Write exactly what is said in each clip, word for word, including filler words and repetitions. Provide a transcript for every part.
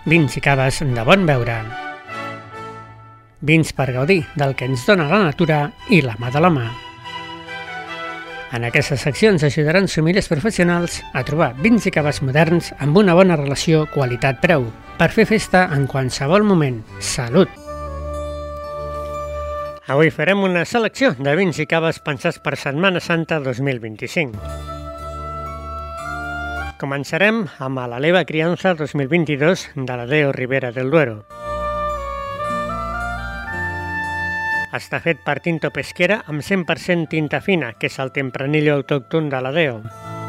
vins i caves de bon beure. Vins per gaudir del que ens dona la natura i la mà de la mà. En aquestes seccions ajudaran sommeliers professionals a trobar vins i caves moderns amb una bona relació qualitat-preu per fer festa en qualsevol moment. Salut! Avui farem una selecció de vins i caves pensats per Setmana Santa dos mil vint-i-cinc. Començarem amb l'Aleva Crianza dos mil vint-i-dos de la Deo Ribera del Duero. Està fet per Tinto Pesquera amb cent per cent tinta fina, que és el tempranillo autòcton de la Deo.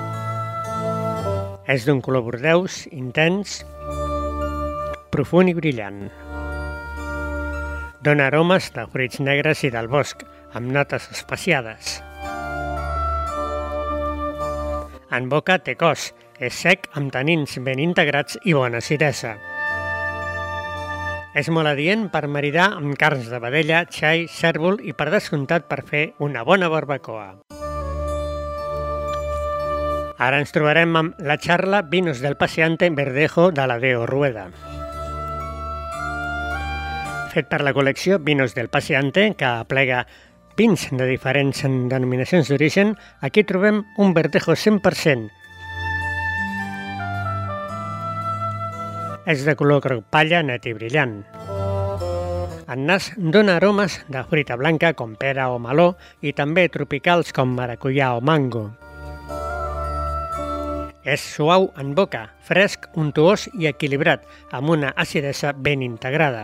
És d'un color bordeus, intens, profund i brillant. Dóna aromes de fruits negres i del bosc, amb notes especiades. En boca té cos, és sec amb tanins ben integrats i bona acidesa. És molt adient per maridar amb carns de vedella, xai, cèrvol i per descomptat per fer una bona barbacoa. Ara ens trobarem amb la Charla Vinos del Paseante Verdejo de la Deo Rueda. Fet per la col·lecció Vinos del Paseante, que aplega vins de diferents denominacions d'origen, aquí trobem un verdejo cent per cent. És de color groc palla, net i brillant. El nas dona aromes de fruita blanca com pera o meló i també tropicals com maracuyà o mango. És suau en boca, fresc, untuós i equilibrat, amb una acidesa ben integrada.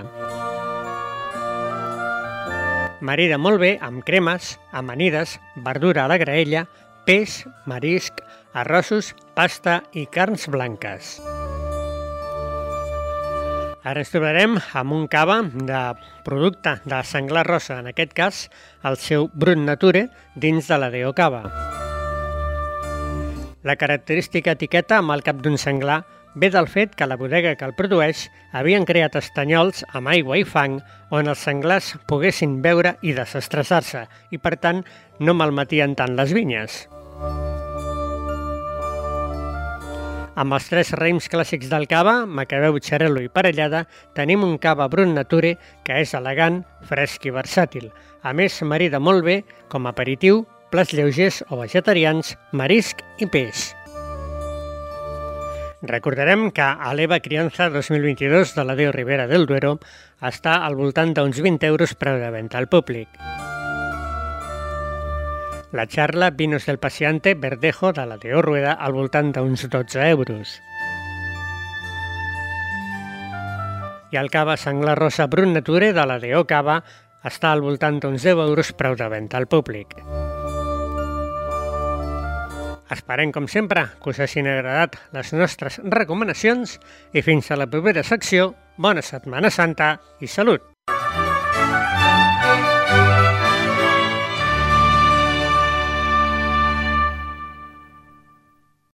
Marida molt bé amb cremes, amanides, verdura a la graella, peix, marisc, arrossos, pasta i carns blanques. Ara ens trobarem amb un cava de producte de senglar rosa, en aquest cas el seu Brut Nature, dins de la Deo Cava. La característica etiqueta amb el cap d'un senglar ve del fet que la bodega que el produeix havien creat estanyols amb aigua i fang on els senglars poguessin beure i desestressar-se i, per tant, no malmetien tant les vinyes. Amb els tres raïms clàssics del cava, Macabeu, Xarel·lo i Parellada, tenim un cava Brut Nature que és elegant, fresc i versàtil. A més, marida molt bé com a aperitiu, plats lleugers o vegetarians, marisc i peix. Recordarem que Aleva Crianza dos mil vint-i-dos de la Deo Ribera del Duero està al voltant d'uns vint euros preu de venda al públic. La Charla Vinos del Paseante Verdejo de la Deo Rueda al voltant d'uns dotze euros. I el cava Senglar Rosa Brut Nature de la Deo Cava està al voltant d'uns deu euros preu de venda al públic. Esperem, com sempre, que us hagin agradat les nostres recomanacions i fins a la propera secció, bona Setmana Santa i salut!